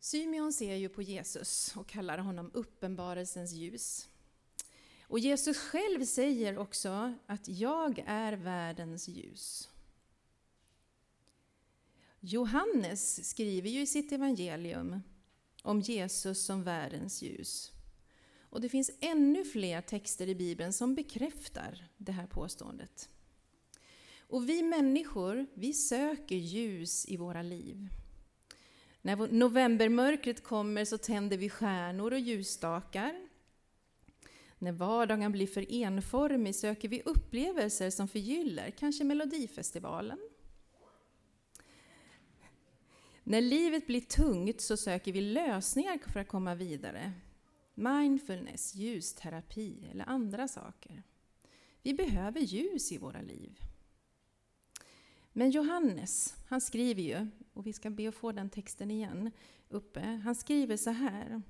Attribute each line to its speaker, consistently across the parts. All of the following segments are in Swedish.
Speaker 1: Symeon ser ju på Jesus och kallar honom uppenbarelsens ljus. Och Jesus själv säger också att jag är världens ljus. Johannes skriver ju i sitt evangelium om Jesus som världens ljus. Och det finns ännu fler texter i Bibeln som bekräftar det här påståendet. Och vi människor, vi söker ljus i våra liv. När novembermörkret kommer så tänder vi stjärnor och ljusstakar. När vardagen blir för enformig söker vi upplevelser som förgyller, kanske Melodifestivalen. När livet blir tungt så söker vi lösningar för att komma vidare. Mindfulness, ljusterapi eller andra saker. Vi behöver ljus i våra liv. Men Johannes, han skriver ju, och vi ska be att få den texten igen uppe. Han skriver så här,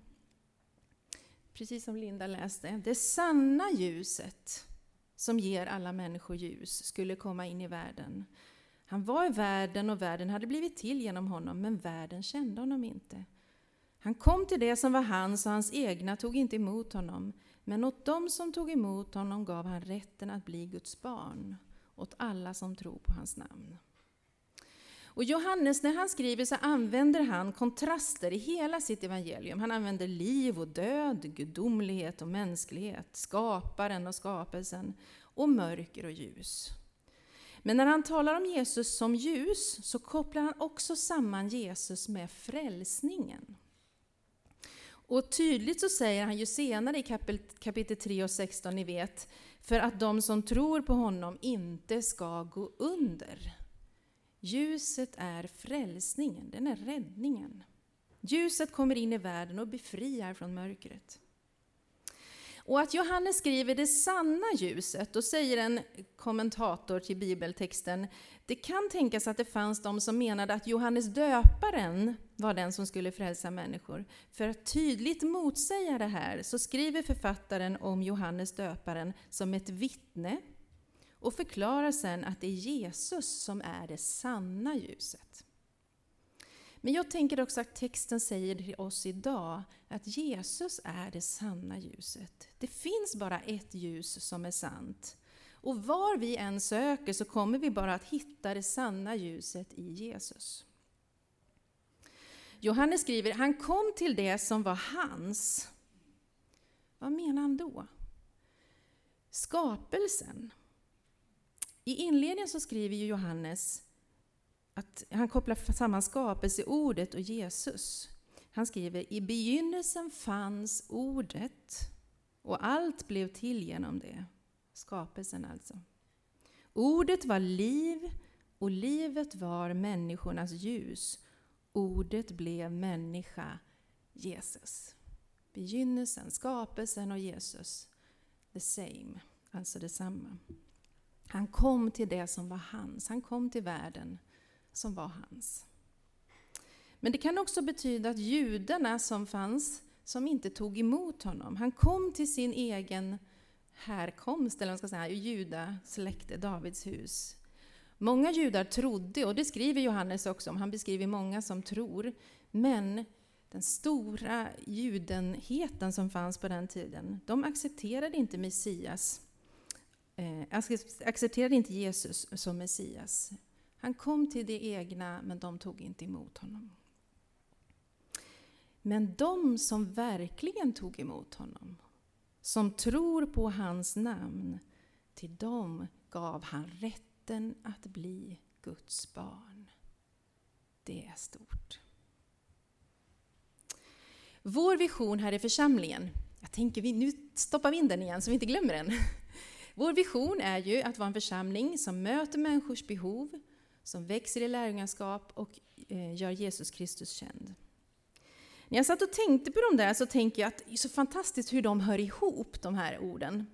Speaker 1: precis som Linda läste. Det sanna ljuset som ger alla människor ljus skulle komma in i världen. Han var i världen och världen hade blivit till genom honom, men världen kände honom inte. Han kom till det som var hans och hans egna tog inte emot honom. Men åt dem som tog emot honom gav han rätten att bli Guds barn. Åt alla som tror på hans namn. Och Johannes, när han skriver så använder han kontraster i hela sitt evangelium. Han använder liv och död, gudomlighet och mänsklighet, skaparen och skapelsen och mörker och ljus. Men när han talar om Jesus som ljus så kopplar han också samman Jesus med frälsningen. Och tydligt så säger han ju senare i kapitel 3 och 16, ni vet, för att de som tror på honom inte ska gå under. Ljuset är frälsningen, den är räddningen. Ljuset kommer in i världen och befriar från mörkret. Och att Johannes skriver det sanna ljuset, då säger en kommentator till bibeltexten, det kan tänkas att det fanns de som menade att Johannes döparen var den som skulle frälsa människor. För att tydligt motsäga det här så skriver författaren om Johannes döparen som ett vittne och förklarar sen att det är Jesus som är det sanna ljuset. Men jag tänker också att texten säger till oss idag att Jesus är det sanna ljuset. Det finns bara ett ljus som är sant. Och var vi än söker så kommer vi bara att hitta det sanna ljuset i Jesus. Johannes skriver, han kom till det som var hans. Vad menar han då? Skapelsen. I inledningen så skriver ju Johannes att han kopplar samman skapelseordet och Jesus. Han skriver, i begynnelsen fanns ordet och allt blev till genom det. Skapelsen alltså. Ordet var liv och livet var människornas ljus. Ordet blev människa, Jesus. Begynnelsen, skapelsen och Jesus, the same, alltså detsamma. Han kom till det som var hans, han kom till världen som var hans. Men det kan också betyda att judarna som fanns, som inte tog emot honom. Han kom till sin egen härkomst, eller man ska säga, judasläkte, Davids hus. Många judar trodde, och det skriver Johannes också om, han beskriver många som tror. Men den stora judenheten som fanns på den tiden, de accepterade inte Messias. Accepterade inte Jesus som Messias. Han kom till det egna, men de tog inte emot honom. Men de som verkligen tog emot honom, som tror på hans namn, till dem gav han rätten att bli Guds barn. Det är stort. Vår vision här i församlingen, jag tänker nu stoppar vi in den igen så vi inte glömmer den. Vår vision är ju att vara en församling som möter människors behov, som växer i lärjungaskap och gör Jesus Kristus känd. När jag satt och tänkte på de där så tänker jag att det är så fantastiskt hur de hör ihop, de här orden.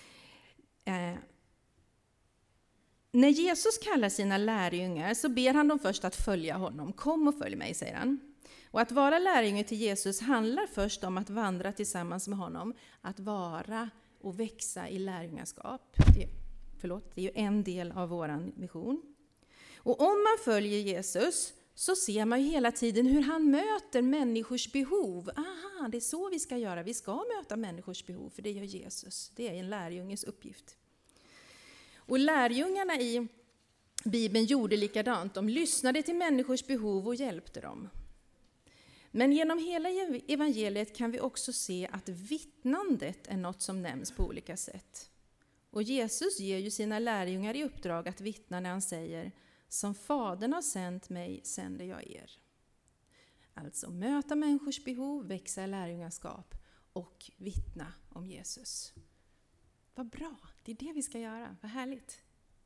Speaker 1: När Jesus kallar sina lärjungar så ber han dem först att följa honom. Kom och följ mig, säger han. Och att vara lärjunge till Jesus handlar först om att vandra tillsammans med honom. Att vara och växa i lärjungaskap. Det är ju en del av vår vision. Och om man följer Jesus så ser man ju hela tiden hur han möter människors behov. Aha, det är så vi ska göra. Vi ska möta människors behov, för det gör Jesus. Det är en lärjunges uppgift. Och lärjungarna i Bibeln gjorde likadant. De lyssnade till människors behov och hjälpte dem. Men genom hela evangeliet kan vi också se att vittnandet är något som nämns på olika sätt. Och Jesus ger ju sina lärjungar i uppdrag att vittna när han säger: som Fadern har sänt mig sänder jag er. Alltså möta människors behov, växa i lärjungaskap och vittna om Jesus. Vad bra, det är det vi ska göra, vad härligt.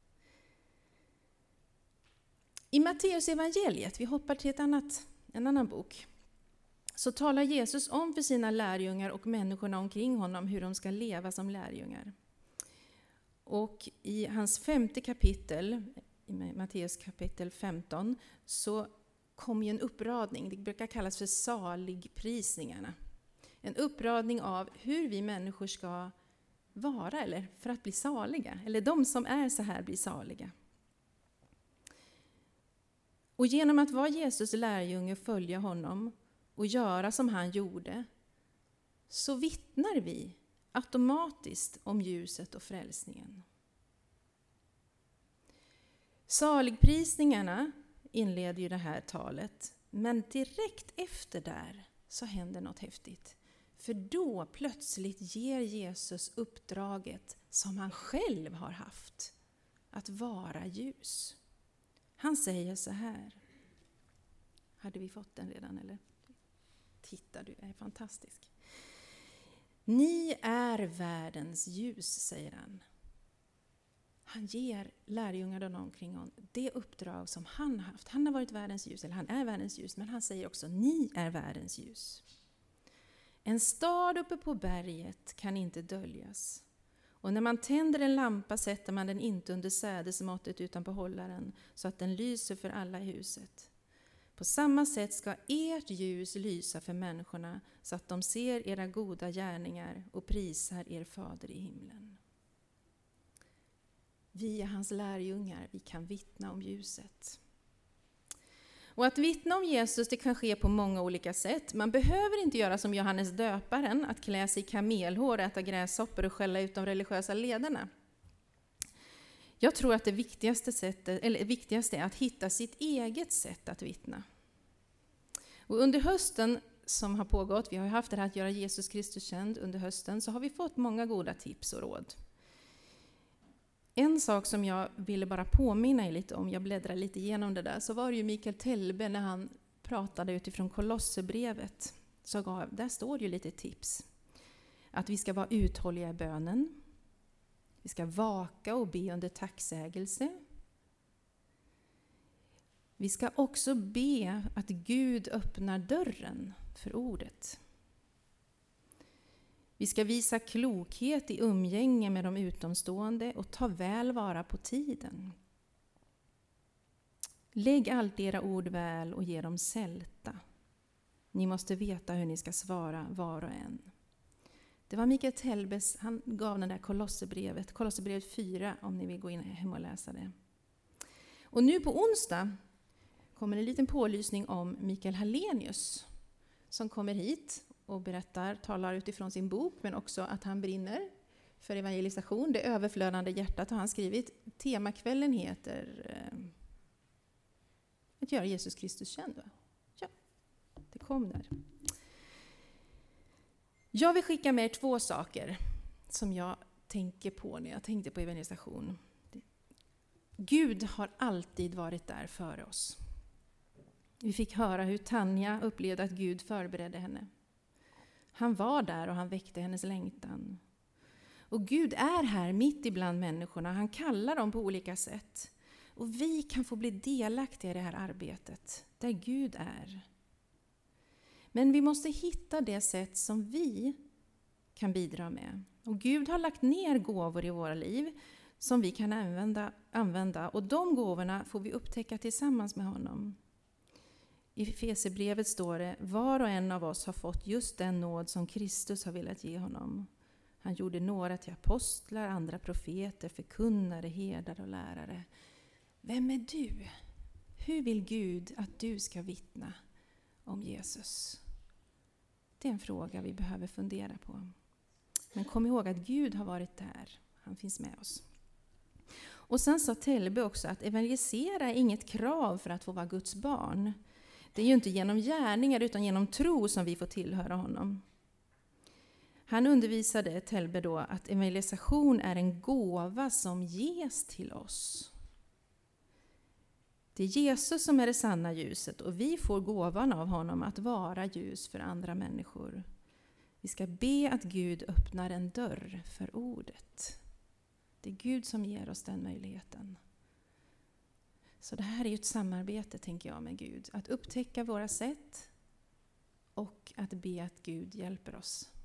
Speaker 1: I Matteus evangeliet, vi hoppar till en annan bok, så talar Jesus om för sina lärjungar och människorna omkring honom hur de ska leva som lärjungar. Och i hans 5:e kapitel, i Matteus kapitel 15, så kom ju en uppradning. Det brukar kallas för saligprisningarna. En uppradning av hur vi människor ska vara, eller för att bli saliga. Eller de som är så här blir saliga. Och genom att vara Jesus lärjunge, följa honom och göra som han gjorde, så vittnar vi automatiskt om ljuset och frälsningen. Saligprisningarna inleder ju det här talet, men direkt efter där så händer något häftigt. För då plötsligt ger Jesus uppdraget som han själv har haft, att vara ljus. Han säger så här. Hade vi fått den redan eller? Titta, du är fantastisk. Ni är världens ljus, säger han. Han ger lärjungarna omkring honom det uppdrag som han har haft. Han har varit världens ljus, eller han är världens ljus, men han säger också: ni är världens ljus. En stad uppe på berget kan inte döljas. Och när man tänder en lampa sätter man den inte under sädesmåttet utan på hållaren, så att den lyser för alla i huset. På samma sätt ska ert ljus lysa för människorna, så att de ser era goda gärningar och prisar er fader i himlen. Vi är hans lärjungar, vi kan vittna om ljuset. Och att vittna om Jesus, det kan ske på många olika sätt. Man behöver inte göra som Johannes döparen, att klä sig i kamelhår, äta gräshoppor och skälla ut de religiösa ledarna. Jag tror att det viktigaste är att hitta sitt eget sätt att vittna. Och under hösten som har pågått, vi har haft det här att göra Jesus Kristus känd under hösten, så har vi fått många goda tips och råd. En sak som jag ville bara påminna er lite om, jag bläddrar lite igenom det där, så var det ju Mikael Telbe när han pratade utifrån Kolosserbrevet. Där står det ju lite tips. Att vi ska vara uthålliga i bönen. Vi ska vaka och be under tacksägelse. Vi ska också be att Gud öppnar dörren för ordet. Vi ska visa klokhet i umgänge med de utomstående och ta väl vara på tiden. Lägg alltid era ord väl och ge dem sälta. Ni måste veta hur ni ska svara var och en. Det var Mikael Telbes, han gav den där Kolosserbrevet 4, om ni vill gå in hem och läsa det. Och nu på onsdag kommer en liten pålysning om Mikael Hallenius som kommer hit och talar utifrån sin bok, men också att han brinner för evangelisation. Det överflödande hjärtat har han skrivit. Temakvällen heter att göra Jesus Kristus känd. Va? Ja, det kom där. Jag vill skicka med 2 saker som jag tänker på när jag tänkte på evangelisation. Gud har alltid varit där för oss. Vi fick höra hur Tanja upplevde att Gud förberedde henne. Han var där och han väckte hennes längtan. Och Gud är här mitt ibland människorna. Han kallar dem på olika sätt. Och vi kan få bli delaktiga i det här arbetet där Gud är. Men vi måste hitta det sätt som vi kan bidra med. Och Gud har lagt ner gåvor i våra liv som vi kan använda. Och de gåvorna får vi upptäcka tillsammans med honom. I Efesierbrevet står det: var och en av oss har fått just den nåd som Kristus har velat ge honom. Han gjorde några till apostlar, andra profeter, förkunnare, herdar och lärare. Vem är du? Hur vill Gud att du ska vittna om Jesus? Det är en fråga vi behöver fundera på. Men kom ihåg att Gud har varit där. Han finns med oss. Och sen sa Tällby också att evangelisera är inget krav för att få vara Guds barn. Det är ju inte genom gärningar utan genom tro som vi får tillhöra honom. Han undervisade Tällby då att evangelisation är en gåva som ges till oss. Det är Jesus som är det sanna ljuset och vi får gåvan av honom att vara ljus för andra människor. Vi ska be att Gud öppnar en dörr för ordet. Det är Gud som ger oss den möjligheten. Så det här är ju ett samarbete, tänker jag, med Gud. Att upptäcka våra sätt och att be att Gud hjälper oss.